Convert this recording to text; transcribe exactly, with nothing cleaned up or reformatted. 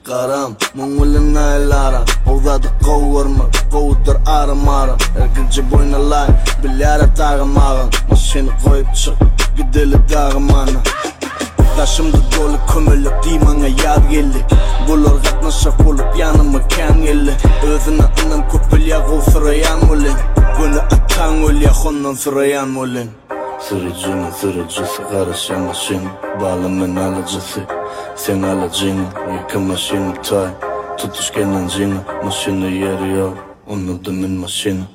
Karam, mungulun aylara Oğdadı kovurma, kovudur arım arım Erkinci boyuna lay, bilyara tağım ağın Maşini koyup çık, gideli dağım ana Taşımda dolu kömürlük diymana yad geldi Bulur katnaşak bulup yanıma kan geldi Özüne anan köpül yağı sırayan mulin Bunu atan ol ya ondan sırayan mulin Sırıcının sırıcısı karışan maşini Bağlamın alıcısı sen alacağını Yıkı maşini tay Tutuşken ancını Maşini yeri yok Onu dümün maşini